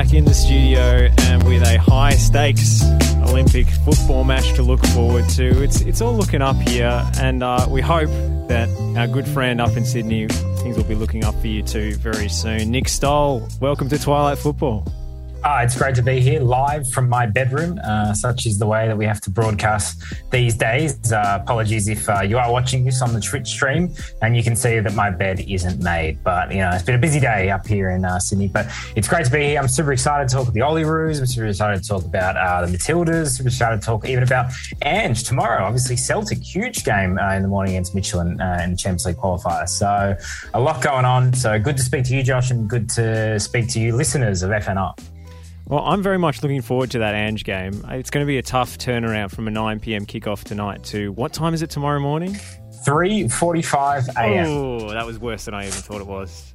back in the studio and with a high-stakes Olympic football match to look forward to. It's all looking up here, and we hope that our good friend up in Sydney, things will be looking up for you too very soon. Nick Stoll, welcome to Twilight Football. It's great to be here live from my bedroom. Such is the way that we have to broadcast these days. Apologies if you are watching this on the Twitch stream and you can see that my bed isn't made. But, it's been a busy day up here in Sydney. But it's great to be here. I'm super excited to talk about the Olyroos. I'm super excited to talk about the Matildas. Super excited to talk even about Ange tomorrow. Obviously, Celtic, huge game in the morning against Michelin in the Champions League qualifier. So a lot going on. So good to speak to you, Josh, and good to speak to you listeners of FNR. Well, I'm very much looking forward to that Ange game. It's going to be a tough turnaround from a 9 p.m. kickoff tonight to... What time is it tomorrow morning? 3:45 a.m. Oh, that was worse than I even thought it was.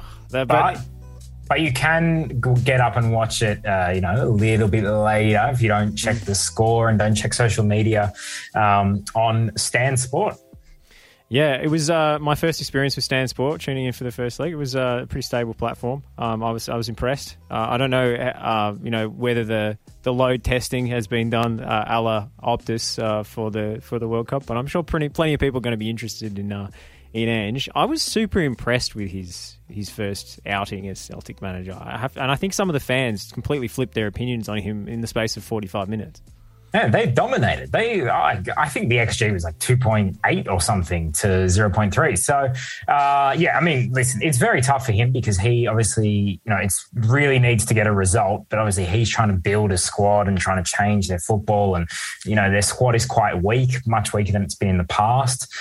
But you can get up and watch it, a little bit later if you don't check the score and don't check social media on Stan Sport. Yeah, it was my first experience with Stan Sport, tuning in for the first leg. It was a pretty stable platform. I was impressed. I don't know, whether the load testing has been done a la Optus for the World Cup, but I'm sure plenty of people are going to be interested in Ange. I was super impressed with his first outing as Celtic manager. And I think some of the fans completely flipped their opinions on him in the space of 45 minutes. Yeah, they dominated. I think the XG was like 2.8 or something to 0.3. So, listen, it's very tough for him because he obviously, it really needs to get a result, but obviously he's trying to build a squad and trying to change their football. And, their squad is quite weak, much weaker than it's been in the past.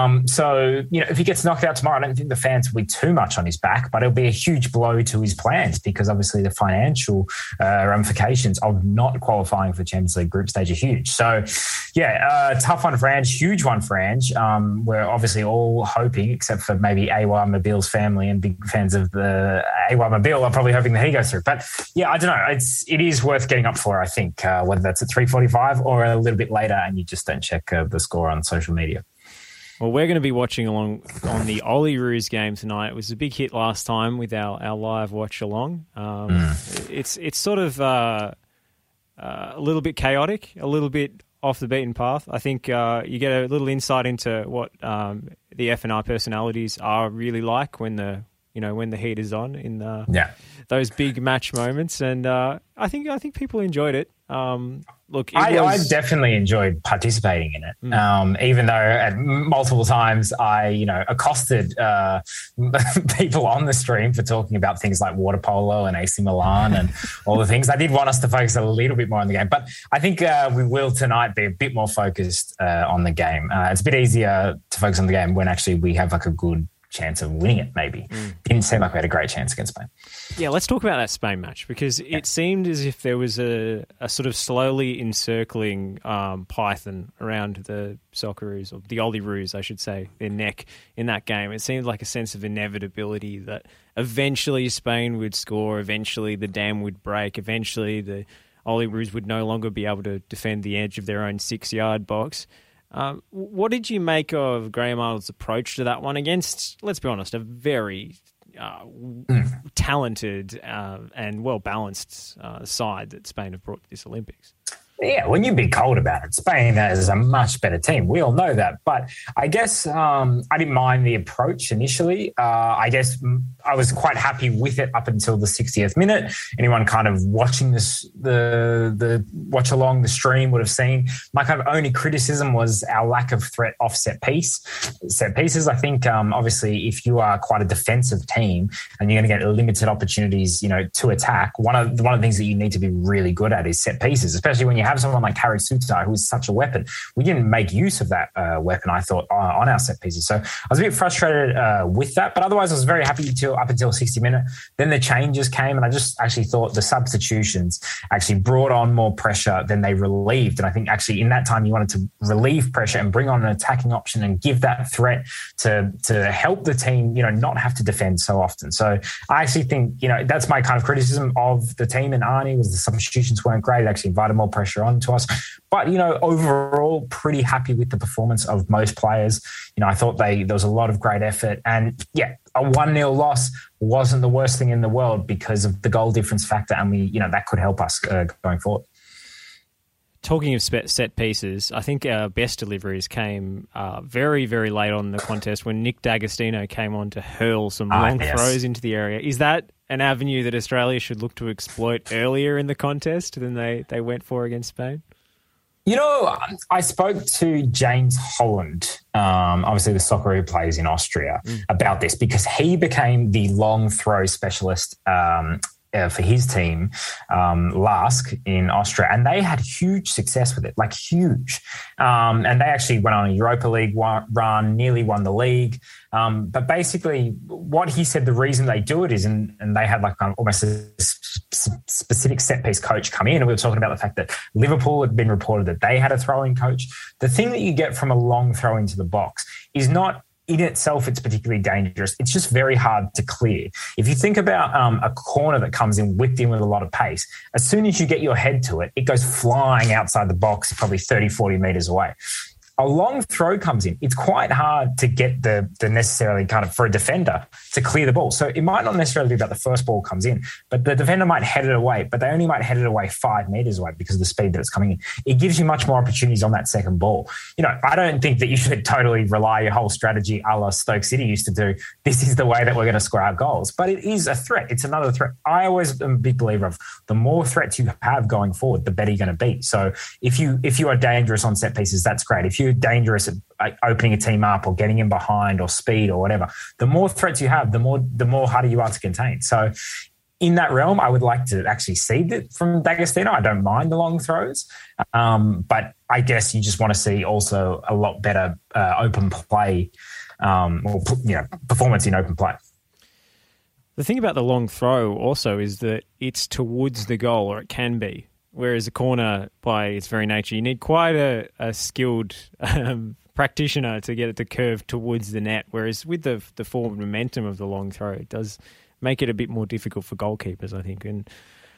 If he gets knocked out tomorrow, I don't think the fans will be too much on his back, but it'll be a huge blow to his plans because obviously the financial ramifications of not qualifying for the Champions League group stage are huge. So, tough one for Ange, huge one for Ange. We're obviously all hoping, except for maybe AY Mobile's family and big fans of the AY Mobile are probably hoping that he goes through. But, I don't know. It is worth getting up for, I think, whether that's at 3:45 or a little bit later and you just don't check the score on social media. Well, we're going to be watching along on the Olyroos game tonight. It was a big hit last time with our live watch along. It's sort of... a little bit chaotic, a little bit off the beaten path. I think you get a little insight into what the FNR personalities are really like when the heat is on in those big match moments, and I think people enjoyed it. I definitely enjoyed participating in it, even though at multiple times I, accosted people on the stream for talking about things like water polo and AC Milan and all the things. I did want us to focus a little bit more on the game, but I think we will tonight be a bit more focused on the game. It's a bit easier to focus on the game when actually we have like a good chance of winning it, maybe. Didn't seem like we had a great chance against Spain. Yeah, let's talk about that Spain match because it seemed as if there was a sort of slowly encircling python around the Socceroos, or the Olyroos, I should say, their neck in that game. It seemed like a sense of inevitability that eventually Spain would score, eventually the dam would break, eventually the Olyroos would no longer be able to defend the edge of their own 6-yard box. What did you make of Graham Arnold's approach to that one against, let's be honest, a very talented and well-balanced side that Spain have brought to this Olympics? Yeah, when you be cold about it, Spain is a much better team. We all know that. But I guess I didn't mind the approach initially. I guess I was quite happy with it up until the 60th minute. Anyone kind of watching the watch along the stream would have seen my kind of only criticism was our lack of threat off set pieces. I think obviously if you are quite a defensive team and you're going to get limited opportunities, to attack, one of the things that you need to be really good at is set pieces, especially when you have someone like Harry Sutar, who is such a weapon. We didn't make use of that weapon, I thought, on our set pieces. So I was a bit frustrated with that, but otherwise I was very happy up until 60 minutes. Then the changes came, and I just actually thought the substitutions actually brought on more pressure than they relieved. And I think actually in that time you wanted to relieve pressure and bring on an attacking option and give that threat to help the team, not have to defend so often. So I actually think, that's my kind of criticism of the team and Arnie was the substitutions weren't great. It actually invited more pressure pressure onto us. But, overall, pretty happy with the performance of most players. I thought there was a lot of great effort. And, yeah, a 1-0 loss wasn't the worst thing in the world because of the goal difference factor. And that could help us going forward. Talking of set pieces, I think our best deliveries came very, very late on in the contest when Nick D'Agostino came on to hurl some long throws into the area. Is that an avenue that Australia should look to exploit earlier in the contest than they went for against Spain? I spoke to James Holland, obviously the soccer who plays in Austria, about this because he became the long throw specialist for his team, LASK in Austria, and they had huge success with it, like huge. And they actually went on a Europa League run, nearly won the league. But basically what he said the reason they do it is, and they had like almost a specific set-piece coach come in, and we were talking about the fact that Liverpool had been reported that they had a throwing coach. The thing that you get from a long throw into the box is not in itself, it's particularly dangerous. It's just very hard to clear. If you think about a corner that comes in whipped in with a lot of pace, as soon as you get your head to it, it goes flying outside the box, probably 30, 40 metres away. A long throw comes in. It's quite hard to get the necessarily kind of for a defender to clear the ball. So it might not necessarily be about the first ball comes in, but the defender might head it away, but they only might head it away 5 metres away because of the speed that it's coming in. It gives you much more opportunities on that second ball. I don't think that you should totally rely your whole strategy a la Stoke City used to do. This is the way that we're going to score our goals. But it is a threat. It's another threat. I always am a big believer of the more threats you have going forward, the better you're going to be. So if you are dangerous on set pieces, that's great. If you're dangerous at opening a team up or getting in behind or speed or whatever, the more threats you have, the more harder you are to contain. So in that realm, I would like to actually see that from D'Agostino. I don't mind the long throws, but I guess you just want to see also a lot better open play performance in open play. The thing about the long throw also is that it's towards the goal, or it can be. Whereas a corner, by its very nature, you need quite a skilled practitioner to get it to curve towards the net. Whereas with the forward momentum of the long throw, it does make it a bit more difficult for goalkeepers, I think. And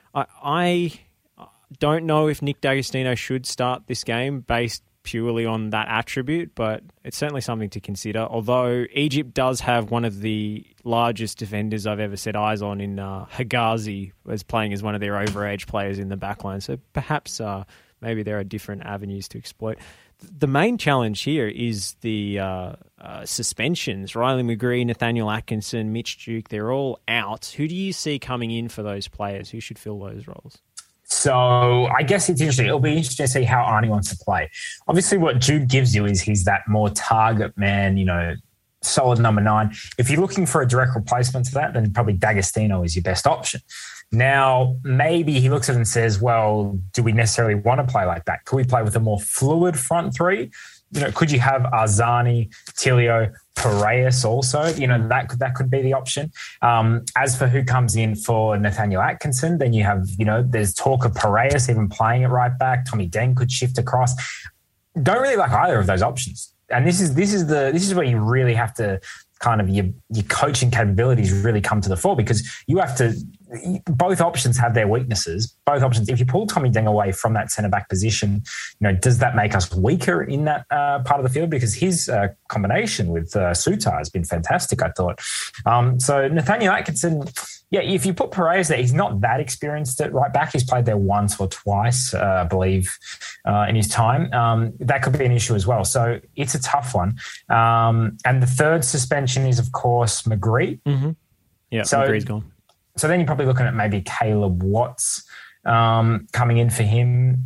I don't know if Nick D'Agostino should start this game based purely on that attribute, but it's certainly something to consider. Although Egypt does have one of the largest defenders I've ever set eyes on in Hegazi, as playing as one of their overage players in the backline. So perhaps maybe there are different avenues to exploit. The main challenge here is the suspensions. Riley McGree, Nathaniel Atkinson, Mitch Duke, they're all out. Who do you see coming in for those players? Who should fill those roles? So I guess it's interesting. It'll be interesting to see how Arnie wants to play. Obviously, what Jude gives you is he's that more target man, solid number 9. If you're looking for a direct replacement to that, then probably D'Agostino is your best option. Now, maybe he looks at it and says, well, do we necessarily want to play like that? Could we play with a more fluid front three? Could you have Arzani, Tilio, Piraeus also? That could be the option. As for who comes in for Nathaniel Atkinson, then you have, there's talk of Piraeus even playing at right back. Tommy Deng could shift across. Don't really like either of those options. And this is where you really have to kind of your coaching capabilities really come to the fore, because you have to. Both options have their weaknesses. Both options. If you pull Tommy Deng away from that centre back position, does that make us weaker in that part of the field? Because his combination with Sutar has been fantastic, I thought. So Nathaniel Atkinson, yeah, if you put Piraeus there, he's not that experienced at right back. He's played there once or twice, I believe, in his time. That could be an issue as well. So it's a tough one. And the third suspension is, of course, McGree. Mm-hmm. Yeah, so McGree's gone. So then you're probably looking at maybe Caleb Watts coming in for him,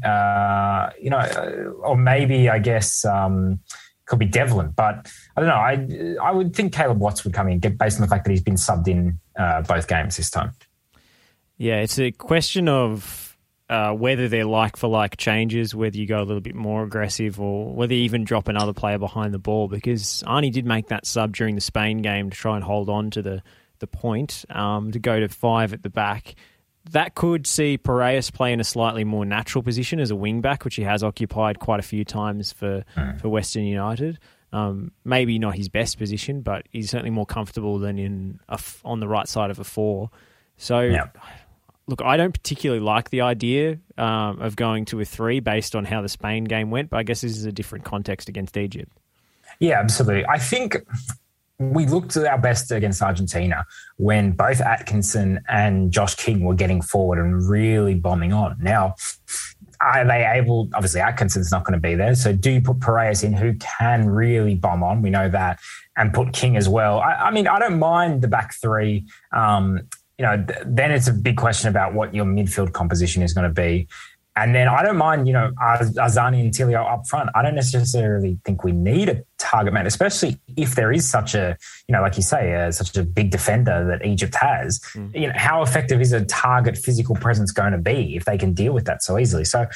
or maybe, I guess, could be Devlin. But I don't know. I would think Caleb Watts would come in based on the fact that he's been subbed in both games this time. Yeah, it's a question of whether they're like-for-like changes, whether you go a little bit more aggressive or whether you even drop another player behind the ball, because Arnie did make that sub during the Spain game to try and hold on to the point, to go to 5 at the back. That could see Piraeus play in a slightly more natural position as a wing-back, which he has occupied quite a few times for Western United. Maybe not his best position, but he's certainly more comfortable than on the right side of a 4. So look, I don't particularly like the idea of going to a 3 based on how the Spain game went, but I guess this is a different context against Egypt. Yeah, absolutely. I think we looked at our best against Argentina when both Atkinson and Josh King were getting forward and really bombing on. Now, are they able? Obviously, Atkinson's not going to be there. So do you put Piraeus in, who can really bomb on? We know that. And put King as well. I mean, I don't mind the back 3. Then it's a big question about what your midfield composition is going to be. And then I don't mind, Arzani and Tilio up front. I don't necessarily think we need a target man, especially if there is such a, like you say, such a big defender that Egypt has. How effective is a target physical presence going to be if they can deal with that so easily? So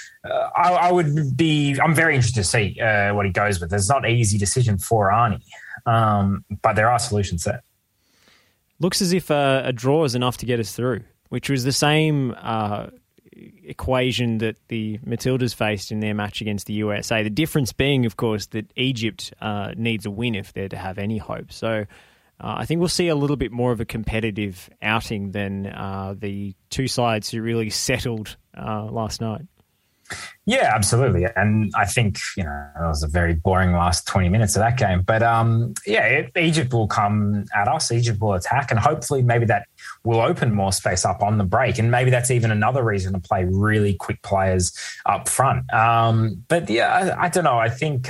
I'm very interested to see what he goes with. It's not an easy decision for Arnie, but there are solutions there. Looks as if a draw is enough to get us through, which was the same equation that the Matildas faced in their match against the USA. The difference being, of course, that Egypt needs a win if they're to have any hope. So I think we'll see a little bit more of a competitive outing than the two sides who really settled last night. Yeah, absolutely. And I think, it was a very boring last 20 minutes of that game. But, Egypt will come at us. Egypt will attack. And hopefully maybe that will open more space up on the break. And maybe that's even another reason to play really quick players up front. I don't know. I think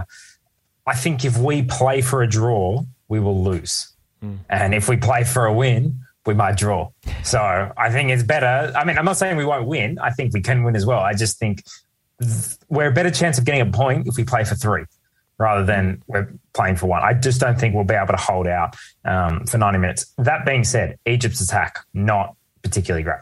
if we play for a draw, we will lose. And if we play for a win, we might draw. So I think it's better. I mean, I'm not saying we won't win. I think we can win as well. I just think we're a better chance of getting a point if we play for 3 rather than we're playing for 1. I just don't think we'll be able to hold out for 90 minutes. That being said, Egypt's attack, not particularly great.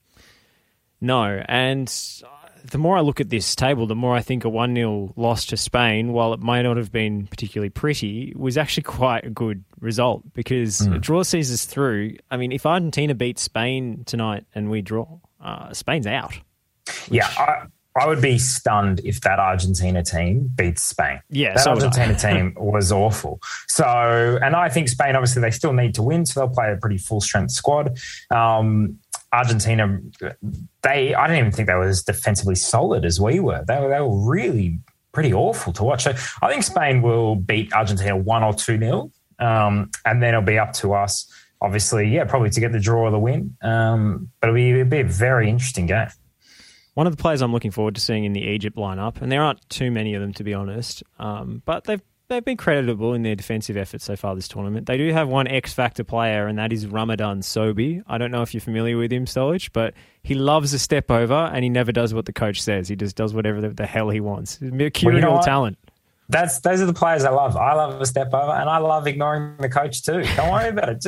No, and the more I look at this table, the more I think a 1-0 loss to Spain, while it might not have been particularly pretty, was actually quite a good result because a draw sees us through. I mean, if Argentina beats Spain tonight and we draw, Spain's out. Yeah, I would be stunned if that Argentina team beats Spain. Yeah, that Argentina team was awful. So, and I think Spain, obviously, they still need to win, so they'll play a pretty full-strength squad. Argentina, I don't even think they were as defensively solid as we were. They were really pretty awful to watch. So I think Spain will beat Argentina 1 or 2-0, and then it'll be up to us, obviously, probably to get the draw or the win. But it'll be a very interesting game. One of the players I'm looking forward to seeing in the Egypt lineup, and there aren't too many of them to be honest, but they've been creditable in their defensive efforts so far this tournament. They do have one X-factor player, and that is Ramadan Sobhi. I don't know if you're familiar with him, Stolich, but he loves a step over, and he never does what the coach says. He just does whatever the hell he wants. Mercurial talent. Those are the players I love. I love a step over, and I love ignoring the coach too. Don't worry about it.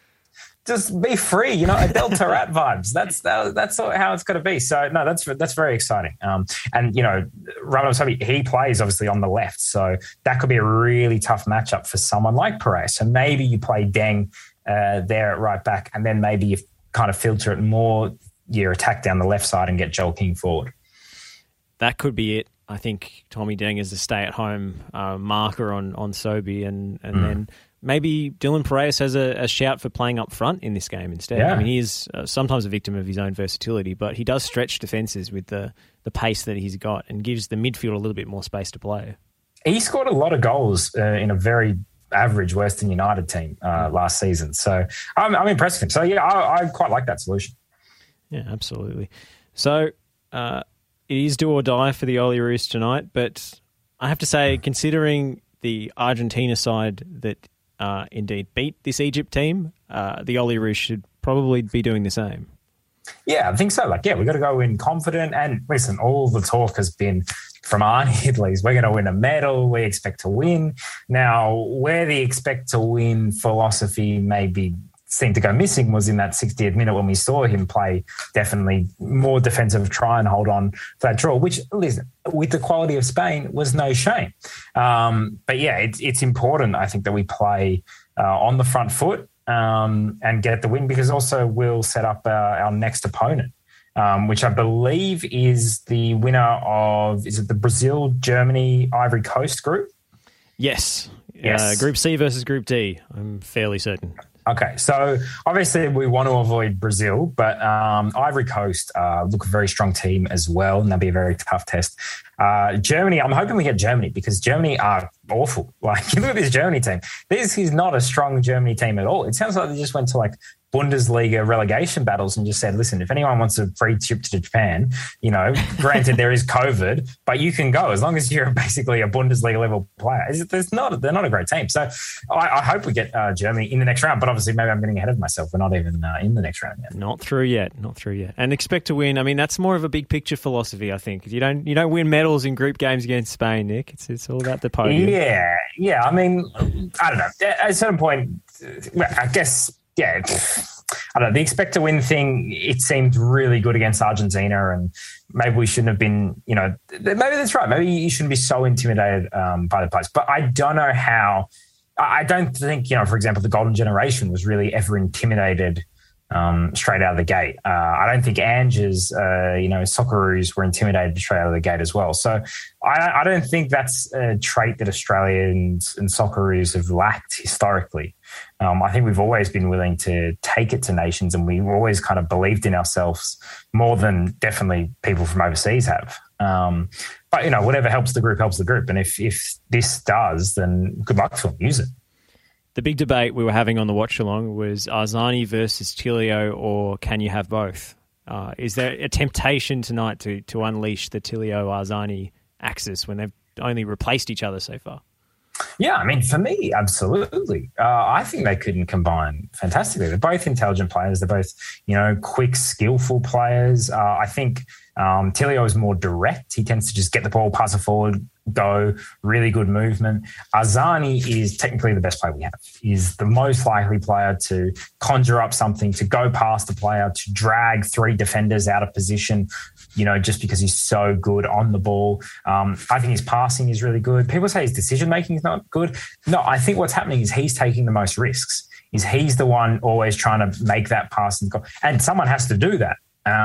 Just be free, Adel Taarabt vibes. That's how it's got to be. So, no, that's very exciting. And, Ramadan Sobhi, he plays obviously on the left. So that could be a really tough matchup for someone like Piraeus. So maybe you play Deng there at right back, and then maybe you kind of filter it more, your attack down the left side and get Joel King forward. That could be it. I think Tommy Deng is a stay-at-home marker on Sobhi and then maybe Dylan Piraeus has a shout for playing up front in this game instead. Yeah. I mean, he is sometimes a victim of his own versatility, but he does stretch defences with the pace that he's got and gives the midfield a little bit more space to play. He scored a lot of goals in a very average Western United team last season. So I'm impressed with him. So, I quite like that solution. Yeah, absolutely. So it is do or die for the Olyroos tonight, but I have to say, considering the Argentina side that indeed beat this Egypt team, the Olyroos should probably be doing the same. Yeah, I think so. We've got to go in confident. And listen, all the talk has been from Arnie at least. We're going to win a medal. We expect to win. Now, where the expect to win philosophy maybe seemed to go missing was in that 60th minute when we saw him play definitely more defensive, try and hold on for that draw, which, listen, with the quality of Spain was no shame. But it's important, I think, that we play on the front foot and get the win, because also we'll set up our next opponent, which I believe is the winner of, is it the Brazil, Germany, Ivory Coast group? Yes. Group C versus Group D, I'm fairly certain. Okay, so obviously we want to avoid Brazil, but Ivory Coast look a very strong team as well, and that'll be a very tough test. Germany, I'm hoping we get Germany because Germany are awful. Like, you look at this Germany team. This is not a strong Germany team at all. It sounds like they just went to like Bundesliga relegation battles and just said, listen, if anyone wants a free trip to Japan, granted there is COVID, but you can go as long as you're basically a Bundesliga level player. They're not a great team. So I hope we get Germany in the next round, but obviously maybe I'm getting ahead of myself. We're not even in the next round yet. Not through yet. And expect to win. I mean, that's more of a big picture philosophy, I think. You don't win medals in group games against Spain, Nick. It's all about the podium. Yeah. I mean, I don't know. At a certain point, I guess, yeah, I don't know. The expect to win thing, it seemed really good against Argentina, and maybe we shouldn't have been, maybe that's right. Maybe you shouldn't be so intimidated by the players. But I don't know how. I don't think, for example, the Golden Generation was really ever intimidated straight out of the gate. I don't think Ange's, Socceroos were intimidated straight out of the gate as well. So I don't think that's a trait that Australians and Socceroos have lacked historically. I think we've always been willing to take it to nations, and we've always kind of believed in ourselves more than definitely people from overseas have. But, whatever helps the group helps the group. And if this does, then good luck to them. Use it. The big debate we were having on the watch-along was Arzani versus Tilio, or can you have both? Is there a temptation tonight to unleash the Tilio-Arzani axis when they've only replaced each other so far? Yeah, I mean, for me, absolutely. I think they couldn't combine fantastically. They're both intelligent players. They're both, quick, skillful players. I think Tilio is more direct. He tends to just get the ball, pass it forward, go, really good movement. Arzani is technically the best player we have. He's the most likely player to conjure up something, to go past the player, to drag three defenders out of position, just because he's so good on the ball. I think his passing is really good. People say his decision-making is not good. No, I think what's happening is he's taking the most risks. He's the one always trying to make that pass and go. And someone has to do that.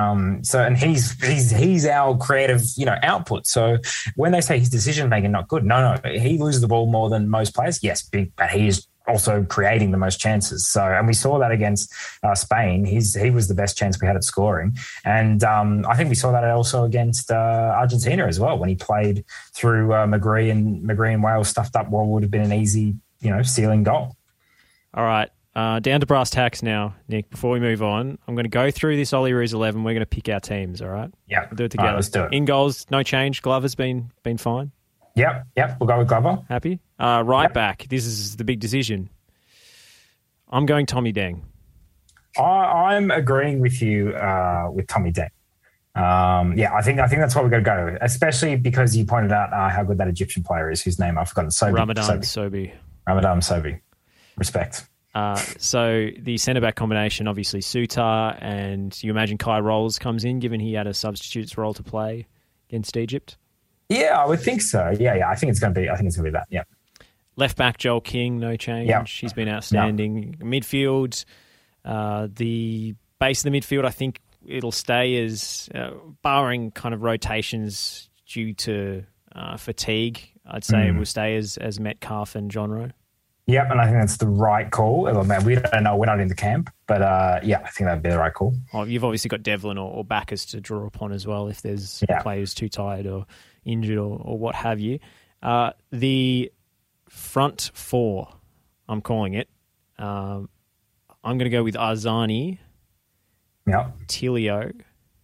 And he's our creative, output. So when they say his decision making not good, no, he loses the ball more than most players. Yes, big, but he is also creating the most chances. So, and we saw that against Spain. He was the best chance we had at scoring, and I think we saw that also against Argentina as well when he played through McGree and Wales stuffed up what would have been an easy, ceiling goal. All right. Down to brass tacks now, Nick. Before we move on, I'm going to go through this Olyroos 11. We're going to pick our teams, all right? Yeah. We'll do it together. All right, let's do it. In goals, no change. Glover's been fine. Yep. We'll go with Glover. Happy? Back. This is the big decision. I'm going Tommy Deng. I'm agreeing with you with Tommy Deng. I think that's what we're going to go, especially because you pointed out how good that Egyptian player is, whose name I've forgotten. Ramadan Sobhi. Ramadan Sobhi. Respect. So the centre-back combination, obviously Sutar, and you imagine Kai Rolls comes in, given he had a substitute's role to play against Egypt? Yeah, I would think so. Yeah. I think it's going to be that, yeah. Left back, Joel King, no change. Yeah. He's been outstanding. Yeah. Midfield, the base of the midfield, I think it'll stay as, barring kind of rotations due to fatigue, I'd say it will stay as Metcalf and John Rowe. Yep, and I think that's the right call. Well, man, we don't know. We're not in the camp. But, I think that'd be the right call. Oh, you've obviously got Devlin or Bacchus to draw upon as well if there's a player who's too tired or injured or what have you. The front four, I'm calling it. I'm going to go with Arzani, Tilio,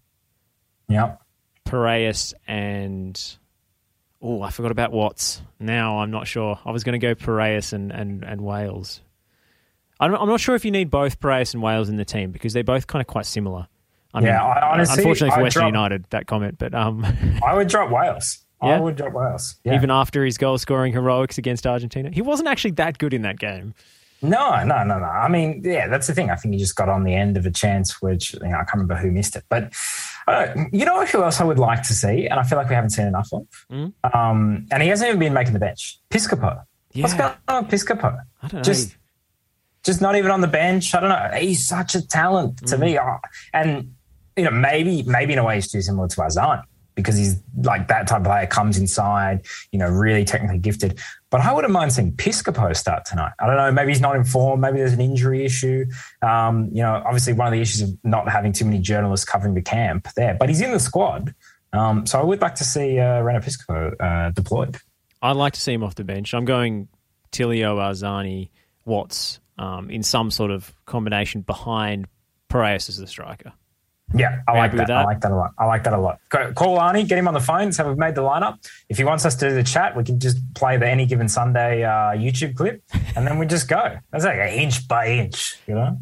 Piraeus, and... Oh, I forgot about Watts. Now I'm not sure. I was going to go Piraeus and Wales. I'm not sure if you need both Piraeus and Wales in the team because they're both kind of quite similar. Honestly, unfortunately for Western United, that comment. But I would drop Wales. Yeah? I would drop Wales. Yeah. Even after his goal-scoring heroics against Argentina. He wasn't actually that good in that game. No. I mean, that's the thing. I think he just got on the end of a chance, which I can't remember who missed it. But you know who else I would like to see, and I feel like we haven't seen enough of? And he hasn't even been making the bench. Piscopo. Yeah. What's going on with Piscopo? I don't know. Just not even on the bench. I don't know. He's such a talent to me. And, maybe in a way he's too similar to Arzani. because he's like that type of player, comes inside, really technically gifted. But I wouldn't mind seeing Piscopo start tonight. I don't know, maybe he's not in form, maybe there's an injury issue. Obviously one of the issues of not having too many journalists covering the camp there, but he's in the squad. So I would like to see Rene Piscopo deployed. I'd like to see him off the bench. I'm going Tilio, Arzani, Watts in some sort of combination behind Piraeus as the striker. Yeah, I like that. I like that a lot. Call Arnie, get him on the phone, so we've made the lineup. If he wants us to do the chat, we can just play the Any Given Sunday YouTube clip, and then we just go. That's like an inch by inch,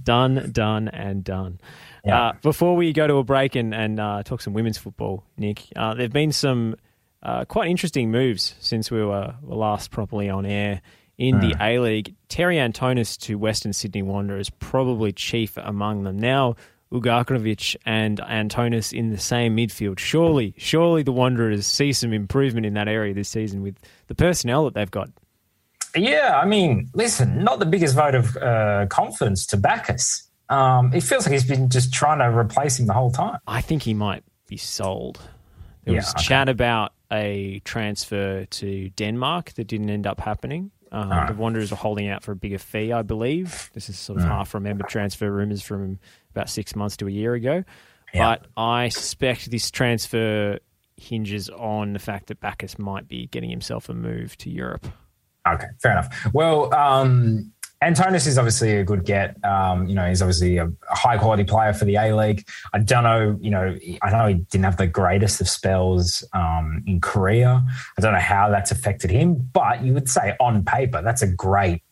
Done. Yeah. Before we go to a break and talk some women's football, Nick, there have been some quite interesting moves since we were last properly on air in the A-League. Terry Antonis to Western Sydney Wanderers, probably chief among them. Now, Ugarkovic and Antonis in the same midfield. Surely the Wanderers see some improvement in that area this season with the personnel that they've got. Yeah, I mean, listen, not the biggest vote of confidence to Bacchus. It feels like he's been just trying to replace him the whole time. I think he might be sold. There was chat about a transfer to Denmark that didn't end up happening. The Wanderers were holding out for a bigger fee, I believe. This is sort of half-remembered transfer rumours from about 6 months to a year ago. Yeah. But I suspect this transfer hinges on the fact that Bacchus might be getting himself a move to Europe. Okay, fair enough. Well, Antonis is obviously a good get. He's obviously a high-quality player for the A-League. I don't know, I know he didn't have the greatest of spells in Korea. I don't know how that's affected him, but you would say on paper that's a great,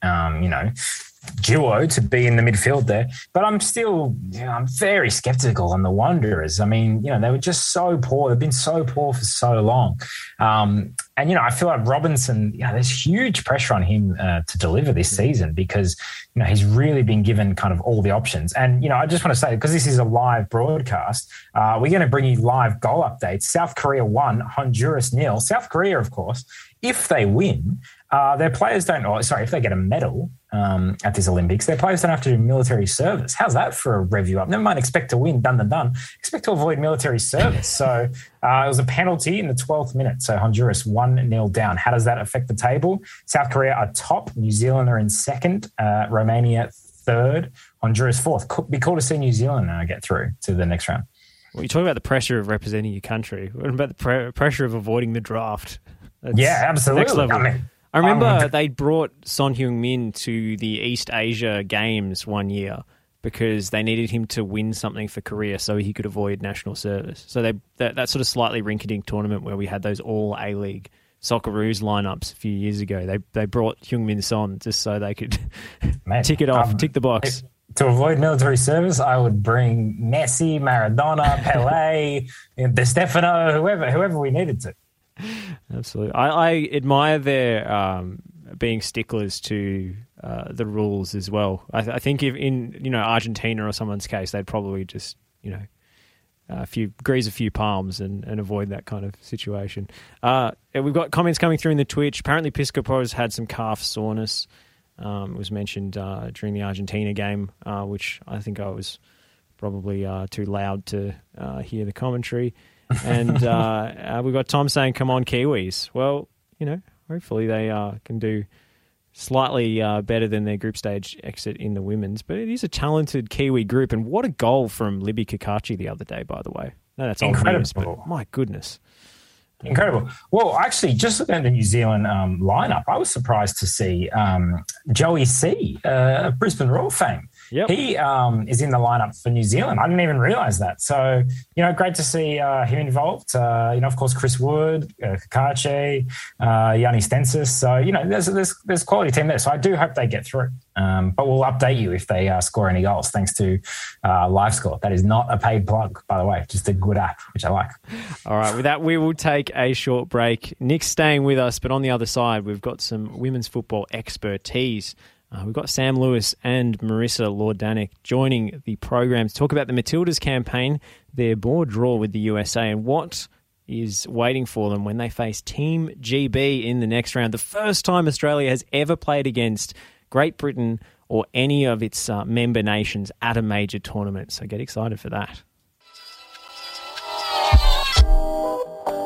duo to be in the midfield there. But I'm still, I'm very skeptical on the Wanderers. I mean, they were just so poor. They've been so poor for so long. I feel like Robinson, there's huge pressure on him to deliver this season because, he's really been given kind of all the options. And, I just want to say, because this is a live broadcast, we're going to bring you live goal updates. South Korea 1, Honduras 0. South Korea, of course, if they win, their players if they get a medal at this Olympics, their players don't have to do military service. How's that for a review up? Never mind expect to win, done. Expect to avoid military service. So it was a penalty in the 12th minute. So Honduras 1-0 down. How does that affect the table? South Korea are top. New Zealand are in second. Romania third. Honduras fourth. Could be cool to see New Zealand get through to the next round. Well, you talk about the pressure of representing your country. What about the pressure of avoiding the draft? That's absolutely. Next level. I remember they brought Son Heung-min to the East Asia Games one year because they needed him to win something for Korea so he could avoid national service. So that sort of slightly rinky-dink tournament where we had those all A-League Socceroos lineups a few years ago, they brought Heung-min Son just so they could tick it off, tick the box. To avoid military service, I would bring Messi, Maradona, Pele, De Stefano, whoever we needed to. Absolutely. I admire their being sticklers to the rules as well. I think if in Argentina or someone's case, they'd probably just grease a few palms and avoid that kind of situation. We've got comments coming through in the Twitch. Apparently Piscopo has had some calf soreness. It was mentioned during the Argentina game, which I think I was probably too loud to hear the commentary. And we've got Tom saying, come on, Kiwis. Well, hopefully they can do slightly better than their group stage exit in the women's. But it is a talented Kiwi group. And what a goal from Libby Kakachi the other day, by the way. No, that's incredible. News, but my goodness. Incredible. Well, actually, just looking at the New Zealand lineup, I was surprised to see Joey C, Brisbane Roar fame. Yep. He is in the lineup for New Zealand. I didn't even realise that. So, great to see him involved. Of course, Chris Wood, Kakachi, Yanni Stensis. So, there's quality team there. So I do hope they get through. But we'll update you if they score any goals, thanks to LiveScore. That is not a paid plug, by the way, just a good app, which I like. All right, with that, we will take a short break. Nick's staying with us, but on the other side, we've got some women's football expertise. We've got Sam Lewis and Marissa Lord-Danik joining the program to talk about the Matildas campaign, their board draw with the USA, and what is waiting for them when they face Team GB in the next round. The first time Australia has ever played against Great Britain or any of its member nations at a major tournament. So get excited for that.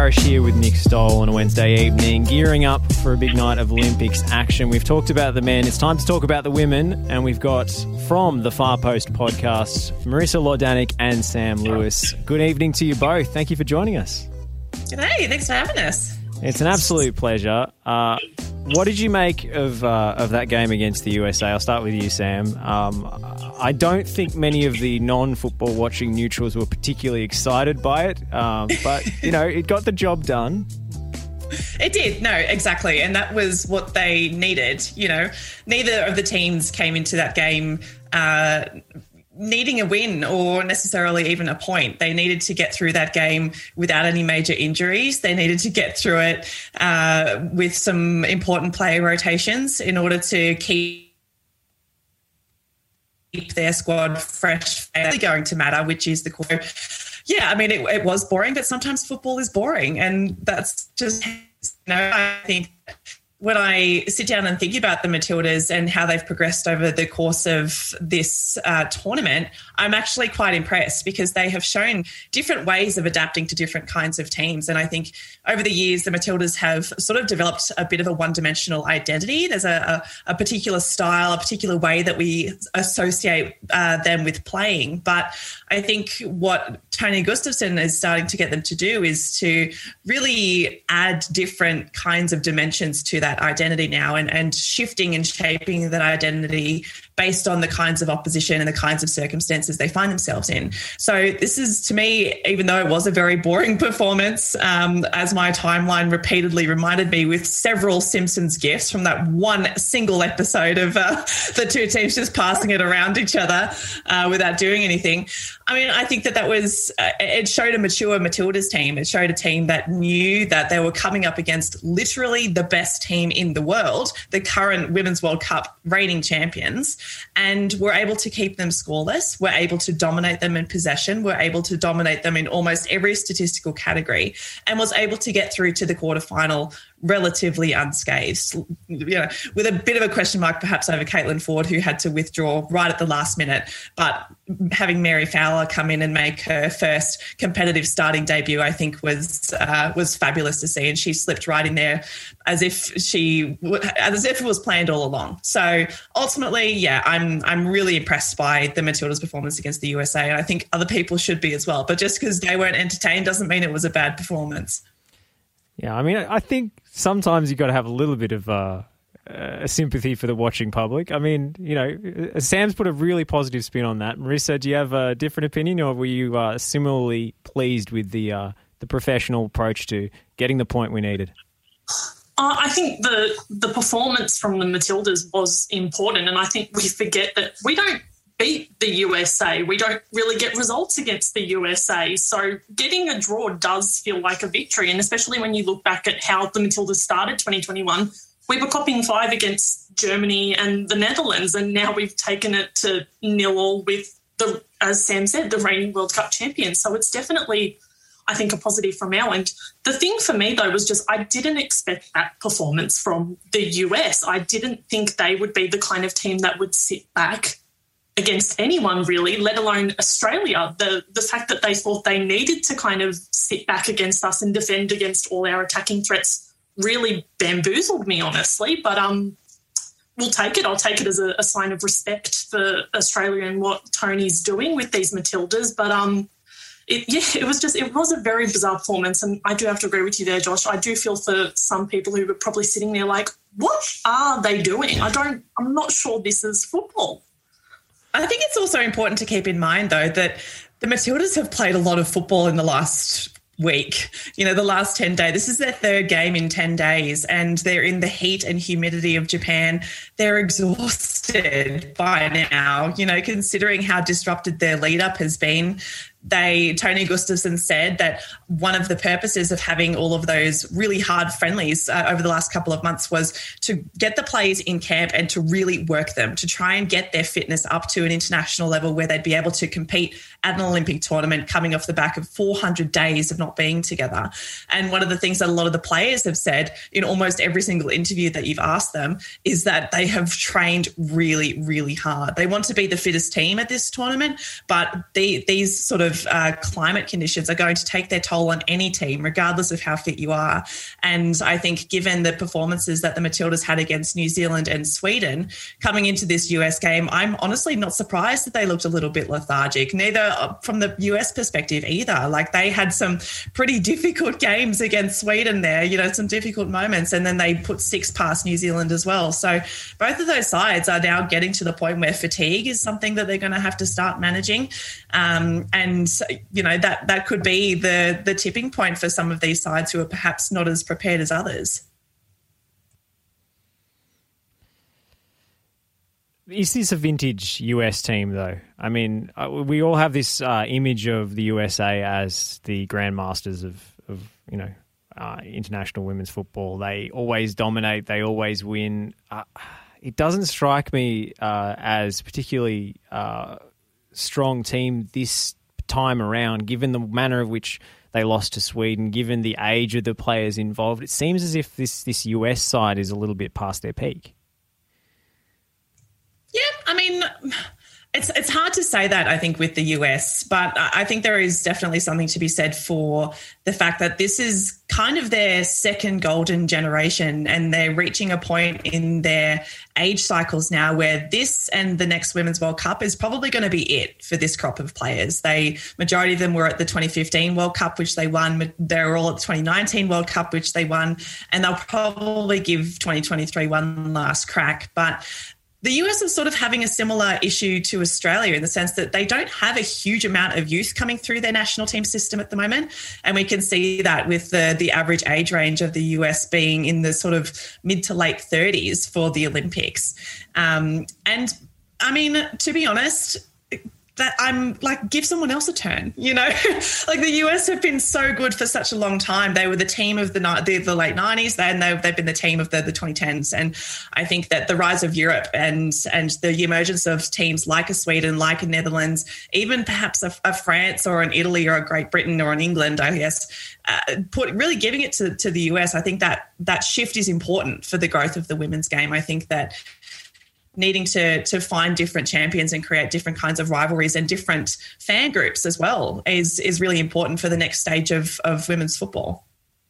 Parrish here with Nick Stoll on a Wednesday evening, gearing up for a big night of Olympics action. We've talked about the men. It's time to talk about the women, and we've got from the Far Post podcast, Marissa Lordanic and Sam Lewis. Good evening to you both. Thank you for joining us. G'day, thanks for having us. It's an absolute pleasure. What did you make of that game against the USA? I'll start with you, Sam. I don't think many of the non-football watching neutrals were particularly excited by it, but, it got the job done. It did, no, exactly, and that was what they needed. Neither of the teams came into that game needing a win or necessarily even a point. They needed to get through that game without any major injuries. They needed to get through it with some important player rotations in order to keep their squad fresh. It's going to matter, which is the core. Yeah, I mean, it was boring, but sometimes football is boring, and that's just, I think when I sit down and think about the Matildas and how they've progressed over the course of this tournament, I'm actually quite impressed because they have shown different ways of adapting to different kinds of teams. And I think over the years, the Matildas have sort of developed a bit of a one-dimensional identity. There's a particular style, a particular way that we associate them with playing. But I think what Tony Gustafsson is starting to get them to do is to really add different kinds of dimensions to that identity now and shifting and shaping that identity based on the kinds of opposition and the kinds of circumstances they find themselves in. So this is, to me, even though it was a very boring performance, as my timeline repeatedly reminded me with several Simpsons gifs from that one single episode of the two teams just passing it around each other without doing anything. I mean, I think that was, it showed a mature Matildas team. It showed a team that knew that they were coming up against literally the best team in the world, the current Women's World Cup reigning champions, and were able to keep them scoreless. We're able to dominate them in possession. We're able to dominate them in almost every statistical category, and was able to get through to the quarterfinal relatively unscathed, with a bit of a question mark perhaps over Caitlin Ford, who had to withdraw right at the last minute. But having Mary Fowler come in and make her first competitive starting debut, I think was fabulous to see, and she slipped right in there as if it was planned all along. So ultimately, yeah, I'm really impressed by the Matildas' performance against the USA, and I think other people should be as well. But just because they weren't entertained doesn't mean it was a bad performance. Yeah, I mean, I think sometimes you've got to have a little bit of a sympathy for the watching public. I mean, Sam's put a really positive spin on that. Marissa, do you have a different opinion, or were you similarly pleased with the professional approach to getting the point we needed? I think the performance from the Matildas was important, and I think we forget that we don't beat the USA. We don't really get results against the USA. So getting a draw does feel like a victory, and especially when you look back at how the Matildas started 2021, we were copying 5 against Germany and the Netherlands, and now we've taken it to 0-0 with, as Sam said, the reigning World Cup champions. So it's definitely, I think, a positive from our end. The thing for me, though, was just I didn't expect that performance from the US. I didn't think they would be the kind of team that would sit back against anyone, really, let alone Australia. The fact that they thought they needed to kind of sit back against us and defend against all our attacking threats really bamboozled me, honestly. But we'll take it. I'll take it as a sign of respect for Australia and what Tony's doing with these Matildas. But it was a very bizarre performance, and I do have to agree with you there, Josh. I do feel for some people who were probably sitting there like, what are they doing? I'm not sure this is football. I think it's also important to keep in mind, though, that the Matildas have played a lot of football in the last week, the last 10 days. This is their third game in 10 days, and they're in the heat and humidity of Japan. They're exhausted by now, considering how disrupted their lead up has been. Tony Gustafsson said that one of the purposes of having all of those really hard friendlies over the last couple of months was to get the players in camp and to really work them, to try and get their fitness up to an international level where they'd be able to compete at an Olympic tournament coming off the back of 400 days of not being together. And one of the things that a lot of the players have said in almost every single interview that you've asked them is that they have trained really, really hard. They want to be the fittest team at this tournament, but these sort of of climate conditions are going to take their toll on any team, regardless of how fit you are. And I think given the performances that the Matildas had against New Zealand and Sweden coming into this US game, I'm honestly not surprised that they looked a little bit lethargic, neither from the US perspective either. Like, they had some pretty difficult games against Sweden there, you know, some difficult moments, and then they put 6 past New Zealand as well. So both of those sides are now getting to the point where fatigue is something that they're going to have to start managing. And, you know, that could be the tipping point for some of these sides who are perhaps not as prepared as others. Is this a vintage US team, though? I mean, we all have this image of the USA as the grandmasters of you know, international women's football. They always dominate. They always win. It doesn't strike me as particularly strong team this time around, given the manner of which they lost to Sweden, given the age of the players involved. It seems as if this US side is a little bit past their peak. Yeah, I mean, it's hard to say that, I think, with the US, but I think there is definitely something to be said for the fact that this is kind of their second golden generation, and they're reaching a point in their age cycles now where this and the next Women's World Cup is probably going to be it for this crop of players. Majority of them were at the 2015 World Cup, which they won. They were all at the 2019 World Cup, which they won, and they'll probably give 2023 one last crack. But the US is sort of having a similar issue to Australia in the sense that they don't have a huge amount of youth coming through their national team system at the moment. And we can see that with the average age range of the US being in the sort of mid to late 30s for the Olympics. And I mean, to be honest, that I'm like, give someone else a turn, you know? Like, the US have been so good for such a long time. They were the team of the late 90s, and they've been the team of the 2010s. And I think that the rise of Europe and the emergence of teams like a Sweden, like a Netherlands, even perhaps a France or an Italy or a Great Britain or an England, I guess, really giving it to the US, I think that shift is important for the growth of the women's game. I think that needing to find different champions and create different kinds of rivalries and different fan groups as well is really important for the next stage of women's football.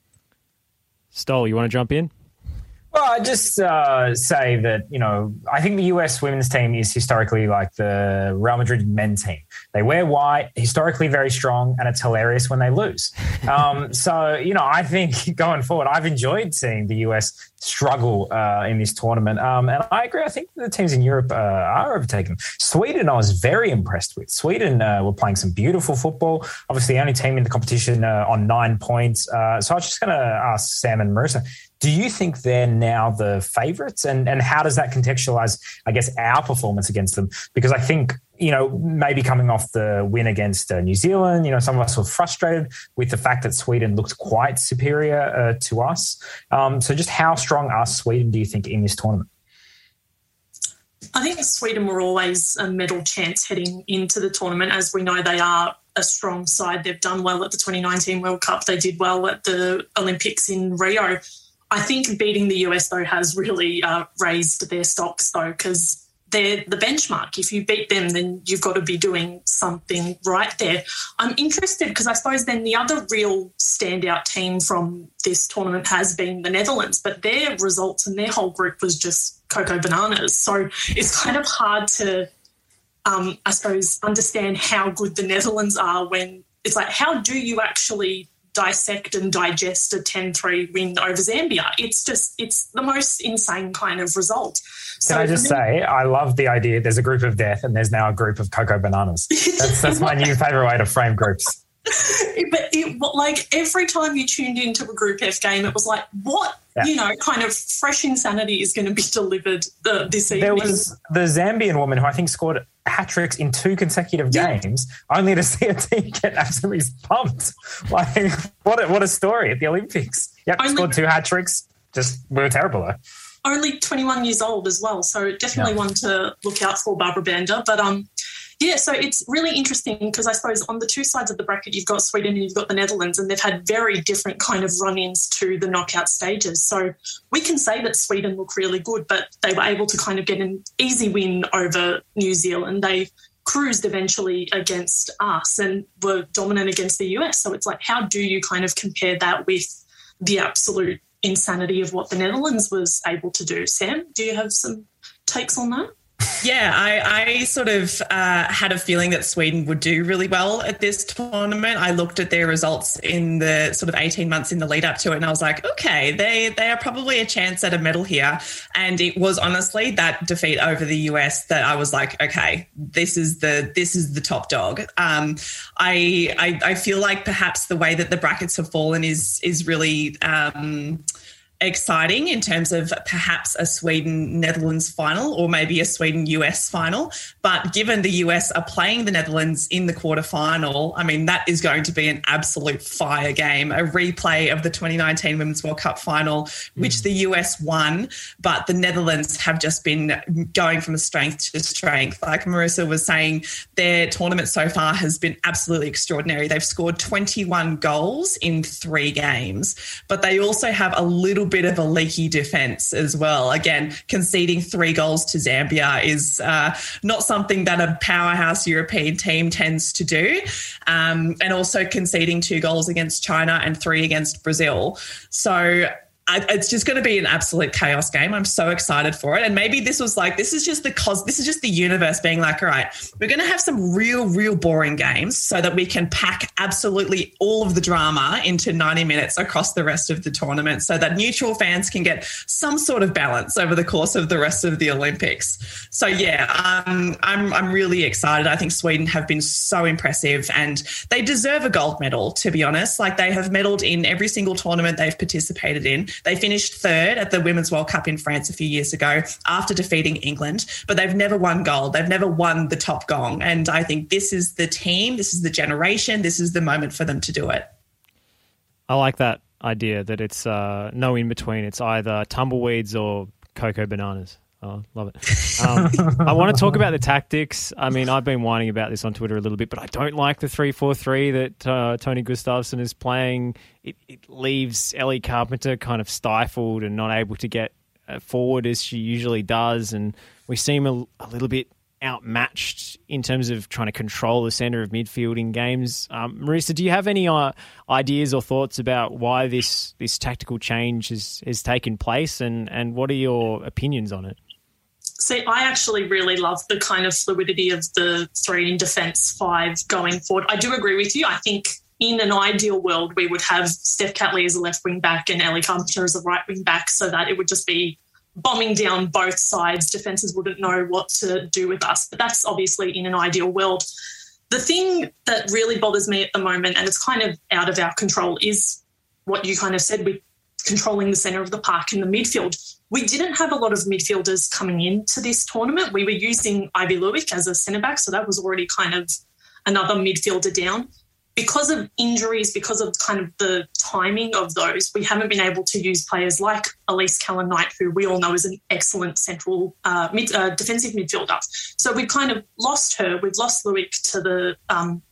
Stoll, you want to jump in? Well, I just say that, you know, I think the US women's team is historically like the Real Madrid men's team. They wear white, historically very strong, and it's hilarious when they lose. So, you know, I think going forward, I've enjoyed seeing the US struggle in this tournament. And I agree. I think the teams in Europe are overtaken. Sweden, I was very impressed with. Sweden were playing some beautiful football. Obviously, the only team in the competition on 9 points. So I was just going to ask Sam and Marissa, do you think they're now the favourites? And how does that contextualise, I guess, our performance against them? Because I think, you know, maybe coming off the win against New Zealand, you know, some of us were frustrated with the fact that Sweden looked quite superior to us. So just how strong are Sweden, do you think, in this tournament? I think Sweden were always a medal chance heading into the tournament. As we know, they are a strong side. They've done well at the 2019 World Cup. They did well at the Olympics in Rio. I think beating the US, though, has really raised their stocks, though, because they're the benchmark. If you beat them, then you've got to be doing something right there. I'm interested because I suppose then the other real standout team from this tournament has been the Netherlands, but their results and their whole group was just cocoa bananas. So it's kind of hard to, I suppose, understand how good the Netherlands are when it's like, how do you actually dissect and digest a 10-3 win over Zambia? It's the most insane kind of result. Can I just say, I love the idea there's a group of death and there's now a group of cocoa bananas. That's my new favourite way to frame groups. But like every time you tuned into a Group F game, it was like, what, you know, kind of fresh insanity is going to be delivered this evening? There was the Zambian woman who I think scored hat-tricks in 2 consecutive games, only to see a team get absolutely pumped. Like, what a story at the Olympics. Yep, scored 2 hat-tricks. We were terrible, though. Only 21 years old as well, so definitely one to look out for, Barbara Banda. But, so it's really interesting because I suppose on the 2 sides of the bracket, you've got Sweden and you've got the Netherlands, and they've had very different kind of run-ins to the knockout stages. So we can say that Sweden look really good, but they were able to kind of get an easy win over New Zealand. They cruised eventually against us and were dominant against the US. So it's like, how do you kind of compare that with the absolute insanity of what the Netherlands was able to do? Sam, do you have some takes on that? Yeah, I sort of had a feeling that Sweden would do really well at this tournament. I looked at their results in the sort of 18 months in the lead up to it, and I was like, okay, they are probably a chance at a medal here. And it was honestly that defeat over the US that I was like, okay, this is the top dog. I feel like perhaps the way that the brackets have fallen is really exciting in terms of perhaps a Sweden-Netherlands final or maybe a Sweden-US final. But given the US are playing the Netherlands in the quarterfinal, I mean, that is going to be an absolute fire game, a replay of the 2019 Women's World Cup final, which the US won, but the Netherlands have just been going from strength to strength. Like Marissa was saying, their tournament so far has been absolutely extraordinary. They've scored 21 goals in 3 games, but they also have a little bit of a leaky defence as well. Again, conceding 3 goals to Zambia is not something that a powerhouse European team tends to do, and also conceding 2 goals against China and 3 against Brazil. So it's just going to be an absolute chaos game. I'm so excited for it. And maybe this is just the universe being like, all right, we're going to have some real boring games so that we can pack absolutely all of the drama into 90 minutes across the rest of the tournament so that neutral fans can get some sort of balance over the course of the rest of the Olympics. So yeah, I'm really excited. I think Sweden have been so impressive and they deserve a gold medal, to be honest. Like, they have medalled in every single tournament they've participated in. They finished 3rd at the Women's World Cup in France a few years ago after defeating England, but they've never won gold. They've never won the top gong. And I think this is the team, this is the generation, this is the moment for them to do it. I like that idea that it's no in between. It's either tumbleweeds or cocoa bananas. Oh, love it. I want to talk about the tactics. I mean, I've been whining about this on Twitter a little bit, but I don't like the 3-4-3 that Tony Gustafsson is playing. It leaves Ellie Carpenter kind of stifled and not able to get forward as she usually does. And we seem a little bit outmatched in terms of trying to control the centre of midfield in games. Marissa, do you have any ideas or thoughts about why this tactical change has taken place, and what are your opinions on it? See, I actually really love the kind of fluidity of the 3 in defence, 5 going forward. I do agree with you. I think in an ideal world, we would have Steph Catley as a left wing back and Ellie Carpenter as a right wing back, so that it would just be bombing down both sides. Defences wouldn't know what to do with us. But that's obviously in an ideal world. The thing that really bothers me at the moment, and it's kind of out of our control, is what you kind of said with controlling the centre of the park in the midfield. We didn't have a lot of midfielders coming into this tournament. We were using Ivy Lewick as a centre-back, so that was already kind of another midfielder down. Because of injuries, because of kind of the timing of those, we haven't been able to use players like Elise Callan-Knight, who we all know is an excellent central defensive midfielder. So we've kind of lost her. We've lost Lewick to the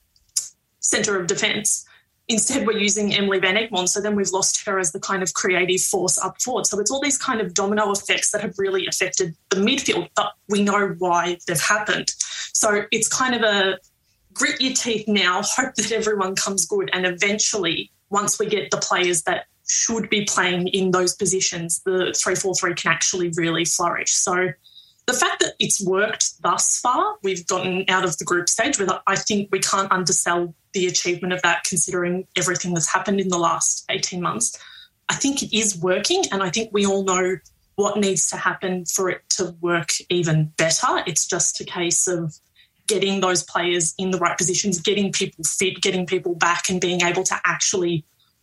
centre of defence. Instead, we're using Emily Van Egmond, so then we've lost her as the kind of creative force up forward. So it's all these kind of domino effects that have really affected the midfield, but we know why they've happened. So it's kind of a grit your teeth now, hope that everyone comes good, and eventually, once we get the players that should be playing in those positions, the 3-4-3 can actually really flourish. So the fact that it's worked thus far, we've gotten out of the group stage, but I think we can't undersell the achievement of that considering everything that's happened in the last 18 months. I think it is working, and I think we all know what needs to happen for it to work even better. It's just a case of getting those players in the right positions, getting people fit, getting people back, and being able to actually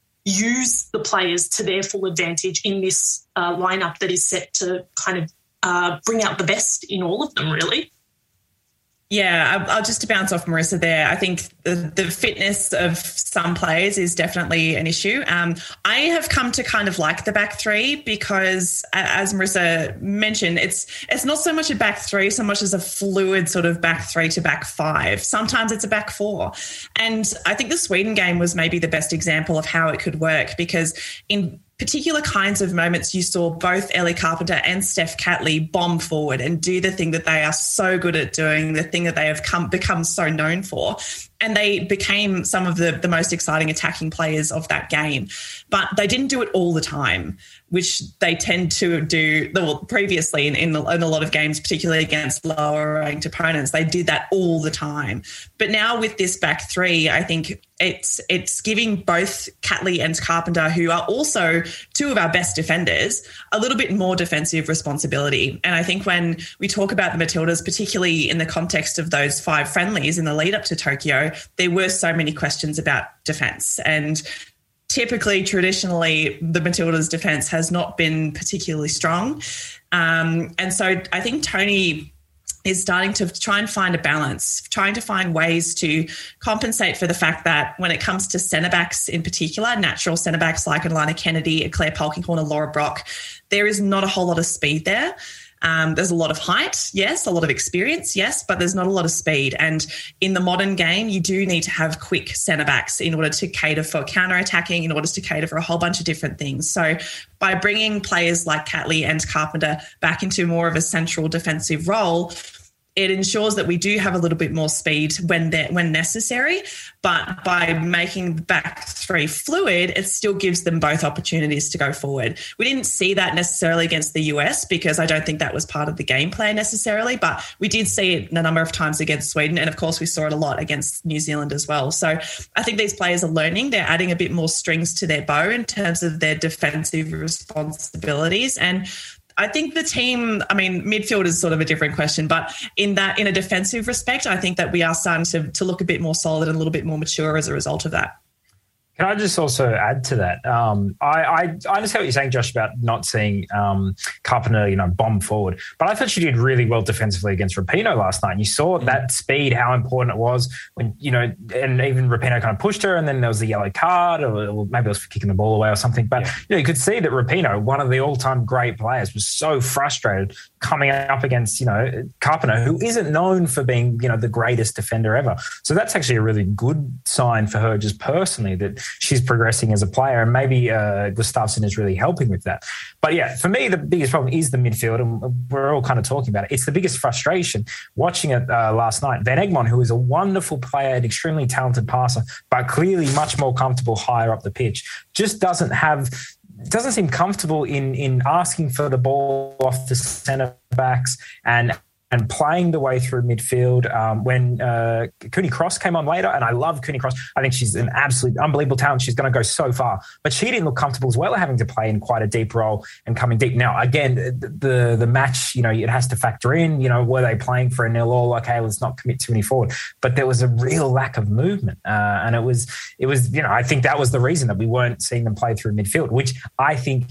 use the players to their full advantage in this lineup that is set to kind of bring out the best in all of them, really. Yeah, I'll just to bounce off Marissa there. I think the fitness of some players is definitely an issue. I have come to kind of like the back 3 because, as Marissa mentioned, it's not so much a back 3 so much as a fluid sort of back 3 to back 5. Sometimes it's a back 4. And I think the Sweden game was maybe the best example of how it could work, because in particular kinds of moments you saw both Ellie Carpenter and Steph Catley bomb forward and do the thing that they are so good at doing, the thing that they have become so known for. And they became some of the most exciting attacking players of that game. But they didn't do it all the time, which they tend to do previously in a lot of games, particularly against lower ranked opponents. They did that all the time. But now with this back three, I think it's giving both Catley and Carpenter, who are also two of our best defenders, a little bit more defensive responsibility. And I think when we talk about the Matildas, particularly in the context of those 5 friendlies in the lead up to Tokyo, there were so many questions about defence. And typically, traditionally, the Matildas' defence has not been particularly strong. And so I think Tony is starting to try and find a balance, trying to find ways to compensate for the fact that when it comes to centre-backs in particular, natural centre-backs like Alana Kennedy, Claire Polkinghorne, and Laura Brock, there is not a whole lot of speed there. There's a lot of height, yes, a lot of experience, yes, but there's not a lot of speed. And in the modern game, you do need to have quick centre-backs in order to cater for counter-attacking, in order to cater for a whole bunch of different things. So by bringing players like Catley and Carpenter back into more of a central defensive role, it ensures that we do have a little bit more speed when necessary, but by making the back three fluid, it still gives them both opportunities to go forward. We didn't see that necessarily against the US because I don't think that was part of the game plan necessarily, but we did see it a number of times against Sweden, and of course we saw it a lot against New Zealand as well. So I think these players are learning. They're adding a bit more strings to their bow in terms of their defensive responsibilities, and I think the team, midfield is sort of a different question, but in a defensive respect, I think that we are starting to look a bit more solid and a little bit more mature as a result of that. Can I just also add to that? I understand what you're saying, Josh, about not seeing Carpenter, bomb forward. But I thought she did really well defensively against Rapinoe last night. And you saw that speed, how important it was when, and even Rapinoe kind of pushed her, and then there was the yellow card, or maybe it was for kicking the ball away or something. But you could see that Rapinoe, one of the all-time great players, was so frustrated coming up against, Carpenter, who isn't known for being, the greatest defender ever. So that's actually a really good sign for her just personally, that she's progressing as a player, and maybe Gustafsson is really helping with that. But yeah, for me, the biggest problem is the midfield, and we're all kind of talking about it. It's the biggest frustration watching it last night. Van Egmond, who is a wonderful player, an extremely talented passer, but clearly much more comfortable higher up the pitch, just doesn't seem comfortable in asking for the ball off the centre backs and playing the way through midfield. When Cooney Cross came on later, and I love Cooney Cross. I think she's an absolute unbelievable talent. She's going to go so far. But she didn't look comfortable as well, having to play in quite a deep role and coming deep. Now, again, the match, it has to factor in, were they playing for a 0-0? Okay, let's not commit too many forward. But there was a real lack of movement. And it was, I think that was the reason that we weren't seeing them play through midfield, which I think